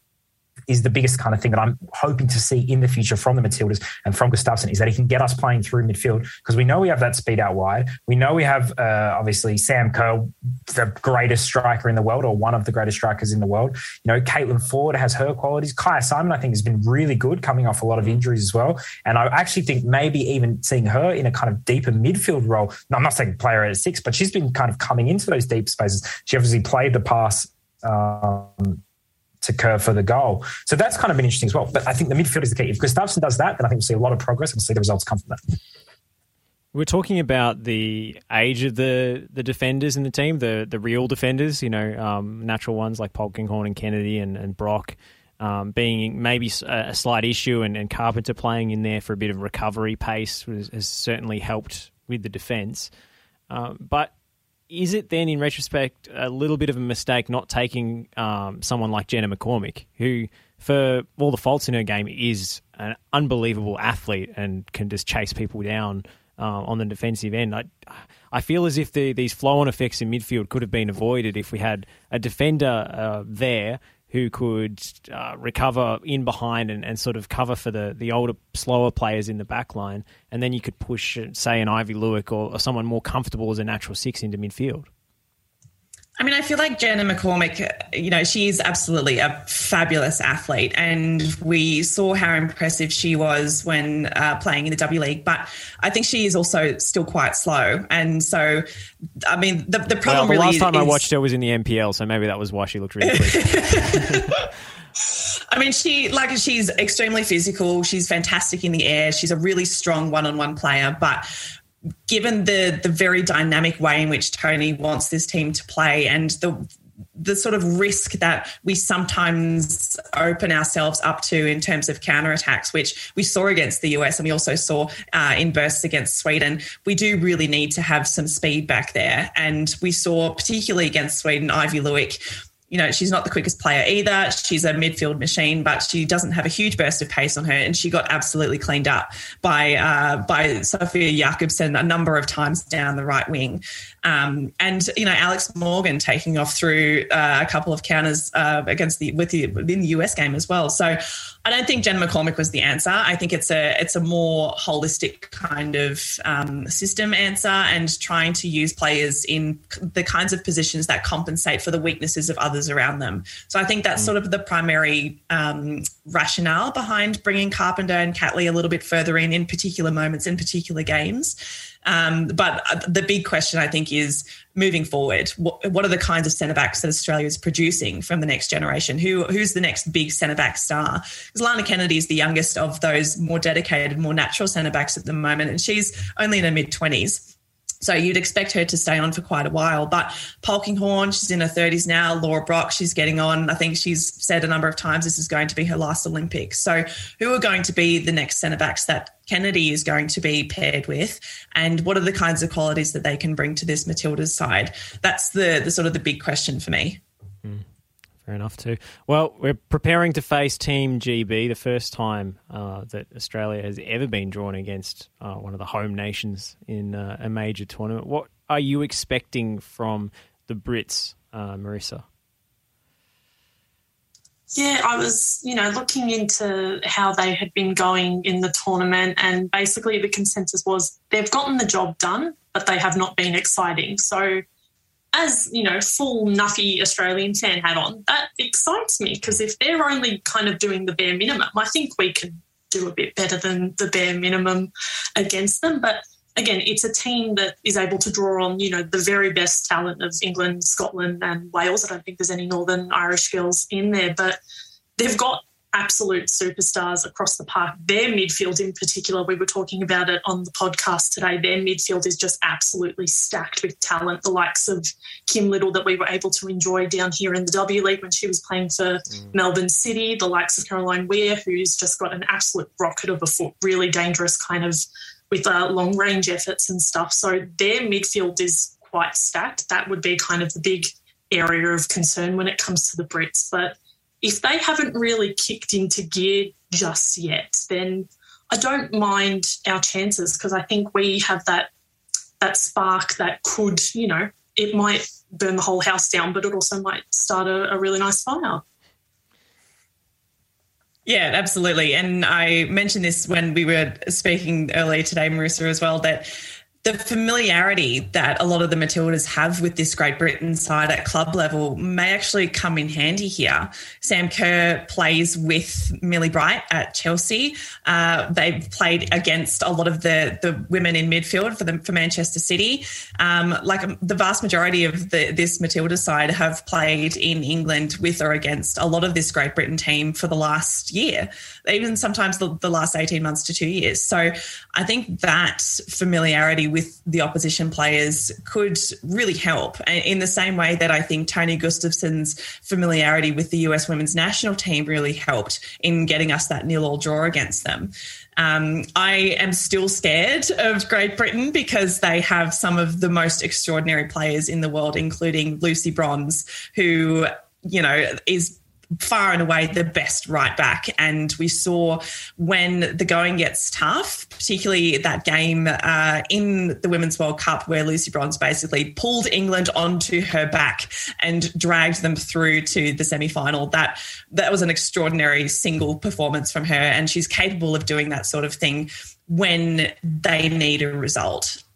is the biggest kind of thing that I'm hoping to see in the future from the Matildas and from Gustafsson, is that he can get us playing through midfield, because we know we have that speed out wide. We know we have, obviously, Sam Kerr, the greatest striker in the world, or one of the greatest strikers in the world. Caitlin Ford has her qualities. Kaya Simon, I think, has been really good, coming off a lot of injuries as well. And I actually think maybe even seeing her in a kind of deeper midfield role. Now, I'm not saying play her at 6, but she's been kind of coming into those deep spaces. She obviously played the pass to Kerr for the goal. So that's kind of been interesting as well. But I think the midfield is the key. If Gustafsson does that, then I think we'll see a lot of progress and we'll see the results come from that. We're talking about the age of the defenders in the team, the real defenders, natural ones like Polkinghorne and Kennedy and Brock being maybe a slight issue, and Carpenter playing in there for a bit of recovery pace has certainly helped with the defence. But is it then, in retrospect, a little bit of a mistake not taking someone like Jenna McCormick, who, for all the faults in her game, is an unbelievable athlete and can just chase people down on the defensive end? I feel as if these flow-on effects in midfield could have been avoided if we had a defender there who could recover in behind and sort of cover for the older, slower players in the back line, and then you could push, say, an Ivy Lewick or someone more comfortable as a natural 6 into midfield. I mean, I feel like Jenna McCormick, she's absolutely a fabulous athlete, and we saw how impressive she was when playing in the W League. But I think she is also still quite slow, and so I mean, the problem the really last time is, I watched her was in the NPL, so maybe that was why she looked really quick. I mean, she's extremely physical. She's fantastic in the air. She's a really strong one-on-one player, but given the very dynamic way in which Tony wants this team to play and the sort of risk that we sometimes open ourselves up to in terms of counterattacks, which we saw against the US and we also saw in bursts against Sweden, we do really need to have some speed back there. And we saw, particularly against Sweden, Ivy Luik, she's not the quickest player either. She's a midfield machine, but she doesn't have a huge burst of pace on her, and she got absolutely cleaned up by Sophia Jakobsen a number of times down the right wing. And Alex Morgan taking off through a couple of counters within the US game as well. So I don't think Jenna McCormick was the answer. I think it's a more holistic kind of system answer, and trying to use players in the kinds of positions that compensate for the weaknesses of others around them. So I think that's sort of the primary rationale behind bringing Carpenter and Catley a little bit further in particular moments, in particular games. But the big question, I think, is moving forward, what are the kinds of centre-backs that Australia is producing from the next generation? Who's the next big centre-back star? Because Lana Kennedy is the youngest of those more dedicated, more natural centre-backs at the moment, and she's only in her mid-20s. So you'd expect her to stay on for quite a while. But Polkinghorne, she's in her 30s now. Laura Brock, she's getting on. I think she's said a number of times this is going to be her last Olympics. So who are going to be the next centre-backs that Kennedy is going to be paired with, and what are the kinds of qualities that they can bring to this Matilda's side? That's the sort of the big question for me. Fair enough too. Well, we're preparing to face Team GB, the first time that Australia has ever been drawn against one of the home nations in a major tournament. What are you expecting from the Brits, Marissa? Yeah, I was, looking into how they had been going in the tournament, and basically the consensus was they've gotten the job done, but they have not been exciting. So as, full nuffy Australian fan hat on, that excites me, because if they're only kind of doing the bare minimum, I think we can do a bit better than the bare minimum against them. But again, it's a team that is able to draw on, the very best talent of England, Scotland and Wales. I don't think there's any Northern Irish girls in there, but they've got absolute superstars across the park. Their midfield in particular, we were talking about it on the podcast today, their midfield is just absolutely stacked with talent, the likes of Kim Little that we were able to enjoy down here in the W League when she was playing for Melbourne City, the likes of Caroline Weir, who's just got an absolute rocket of a foot, really dangerous kind of with long-range efforts and stuff. So their midfield is quite stacked. That would be kind of the big area of concern when it comes to the Brits. But if they haven't really kicked into gear just yet, then I don't mind our chances, because I think we have that spark that could, it might burn the whole house down, but it also might start a really nice fire. Yeah, absolutely. And I mentioned this when we were speaking earlier today, Marissa, as well, that the familiarity that a lot of the Matildas have with this Great Britain side at club level may actually come in handy here. Sam Kerr plays with Millie Bright at Chelsea. They've played against a lot of the women in midfield for Manchester City. The vast majority of this Matilda side have played in England with or against a lot of this Great Britain team for the last year, even sometimes the last 18 months to 2 years. So I think that familiarity with the opposition players could really help, in the same way that I think Tony Gustafson's familiarity with the US women's national team really helped in getting us that 0-0 draw against them. I am still scared of Great Britain because they have some of the most extraordinary players in the world, including Lucy Bronze, who, is far and away the best right back. And we saw when the going gets tough, particularly that game in the Women's World Cup where Lucy Bronze basically pulled England onto her back and dragged them through to the semi-final. That was an extraordinary single performance from her, and she's capable of doing that sort of thing when they need a result.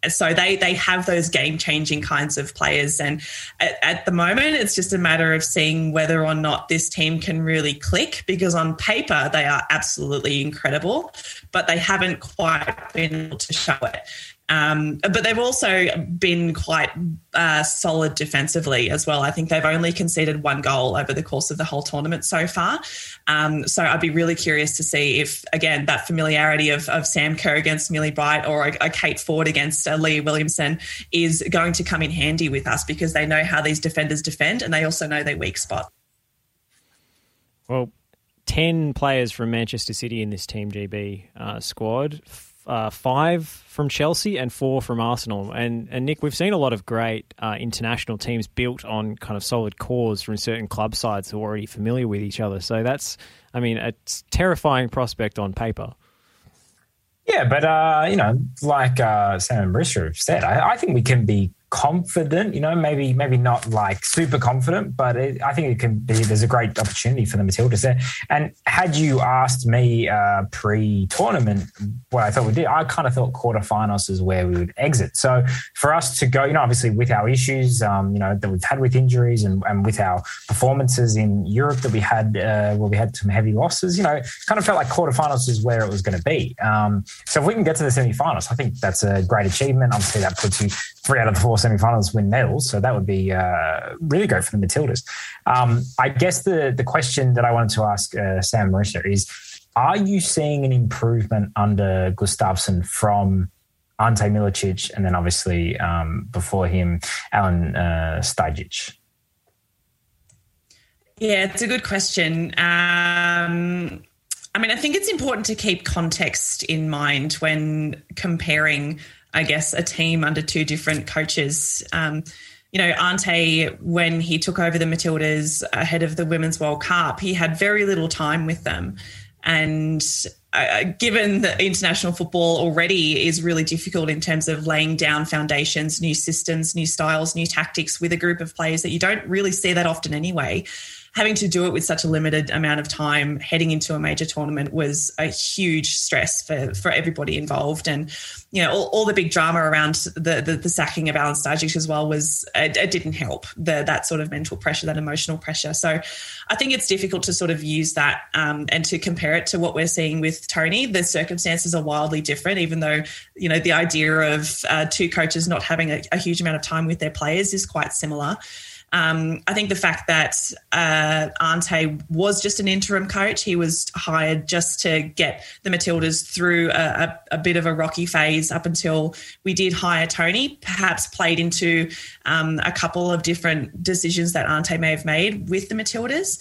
So they have those game-changing kinds of players. And at the moment, it's just a matter of seeing whether or not this team can really click, because on paper, they are absolutely incredible, but they haven't quite been able to show it. But they've also been quite solid defensively as well. I think they've only conceded 1 goal over the course of the whole tournament so far. So I'd be really curious to see if, again, that familiarity of Sam Kerr against Millie Bright or a Kate Ford against Leah Williamson is going to come in handy with us, because they know how these defenders defend and they also know their weak spot. Well, 10 players from Manchester City in this Team GB squad. 5 from Chelsea and 4 from Arsenal. And Nick, we've seen a lot of great international teams built on kind of solid cores from certain club sides who are already familiar with each other. So that's, I mean, a terrifying prospect on paper. Yeah, but, like Sam and Marissa have said, I think we can be confident, maybe not like super confident, but I think it can be, there's a great opportunity for the Matildas there. And had you asked me pre-tournament what I thought we did, I kind of thought quarterfinals is where we would exit. So for us to go, obviously with our issues, that we've had with injuries and with our performances in Europe that we had, where we had some heavy losses, kind of felt like quarterfinals is where it was going to be. So if we can get to the semi-finals, I think that's a great achievement. Obviously that puts you 3 out of the 4 semi-finals win medals, so that would be really great for the Matildas. I guess the question that I wanted to ask Sam and Marissa is, are you seeing an improvement under Gustafsson from Ante Milicic and then obviously before him, Alen Stajic? Yeah, it's a good question. I think it's important to keep context in mind when comparing, I guess, a team under 2 different coaches. Ante, when he took over the Matildas ahead of the Women's World Cup, he had very little time with them. And given that international football already is really difficult in terms of laying down foundations, new systems, new styles, new tactics with a group of players that you don't really see that often anyway, having to do it with such a limited amount of time heading into a major tournament was a huge stress for everybody involved. And, all the big drama around the sacking of Alen Stajic as well it didn't help, that sort of mental pressure, that emotional pressure. So I think it's difficult to sort of use that and to compare it to what we're seeing with Tony. The circumstances are wildly different, even though, the idea of 2 coaches not having a huge amount of time with their players is quite similar. I think the fact that Ante was just an interim coach, he was hired just to get the Matildas through a bit of a rocky phase up until we did hire Tony, perhaps played into a couple of different decisions that Ante may have made with the Matildas.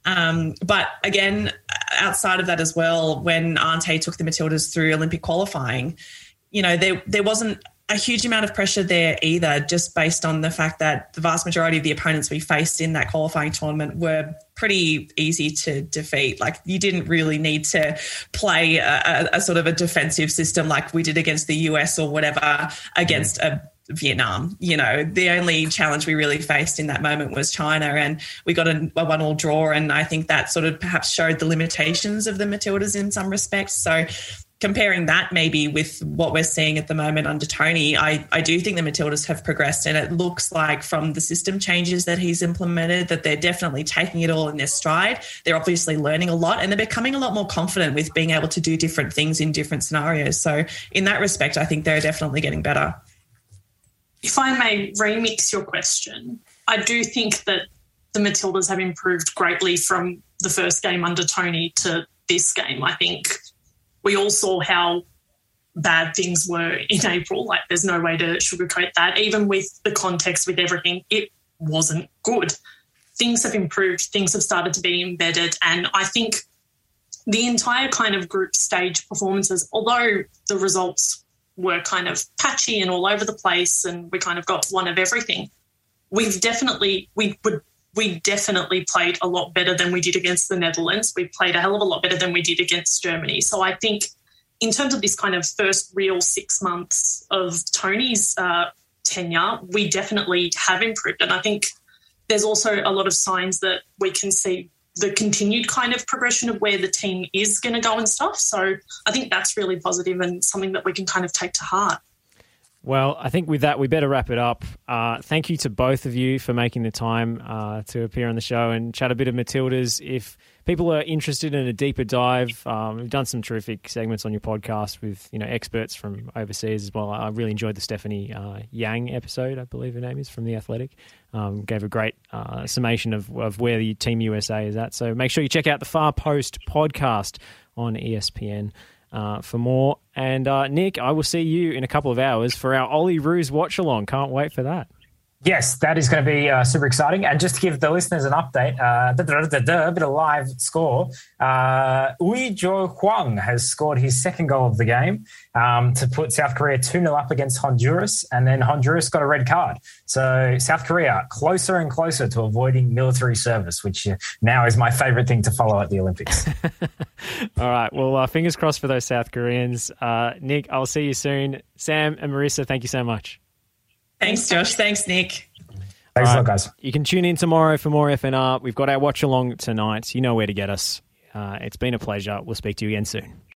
But again, outside of that as well, when Ante took the Matildas through Olympic qualifying, there wasn't a huge amount of pressure there either, just based on the fact that the vast majority of the opponents we faced in that qualifying tournament were pretty easy to defeat. Like, you didn't really need to play a sort of a defensive system like we did against the US or whatever against Vietnam. The only challenge we really faced in that moment was China, and we got a 1-1 draw, and I think that sort of perhaps showed the limitations of the Matildas in some respects. So comparing that maybe with what we're seeing at the moment under Tony, I do think the Matildas have progressed, and it looks like from the system changes that he's implemented that they're definitely taking it all in their stride. They're obviously learning a lot, and they're becoming a lot more confident with being able to do different things in different scenarios. So in that respect, I think they're definitely getting better. If I may remix your question, I do think that the Matildas have improved greatly from the first game under Tony to this game. I think we all saw how bad things were in April. Like, there's no way to sugarcoat that. Even with the context, with everything, it wasn't good. Things have improved. Things have started to be embedded. And I think the entire kind of group stage performances, although the results were kind of patchy and all over the place and we kind of got one of everything, we definitely played a lot better than we did against the Netherlands. We played a hell of a lot better than we did against Germany. So I think in terms of this kind of first real 6 months of Tony's tenure, we definitely have improved. And I think there's also a lot of signs that we can see the continued kind of progression of where the team is going to go and stuff. So I think that's really positive and something that we can kind of take to heart. Well, I think with that, we better wrap it up. Thank you to both of you for making the time to appear on the show and chat a bit of Matildas. If people are interested in a deeper dive, we've done some terrific segments on your podcast with experts from overseas as well. I really enjoyed the Stephanie Yang episode, I believe her name is, from The Athletic. Gave a great summation of where the Team USA is at. So make sure you check out the Far Post podcast on ESPN. For more. And Nick, I will see you in a couple of hours for our Ollie Roos watch-along. Can't wait for that. Yes, that is going to be super exciting. And just to give the listeners an update, a bit of live score. Ui Jo Huang has scored his second goal of the game to put South Korea 2-0 up against Honduras, and then Honduras got a red card. So South Korea closer and closer to avoiding military service, which now is my favourite thing to follow at the Olympics. All right. Well, fingers crossed for those South Koreans. Nick, I'll see you soon. Sam and Marissa, thank you so much. Thanks, Josh. Thanks, Nick. Thanks a lot, guys. You can tune in tomorrow for more FNR. We've got our watch-along tonight. You know where to get us. It's been a pleasure. We'll speak to you again soon.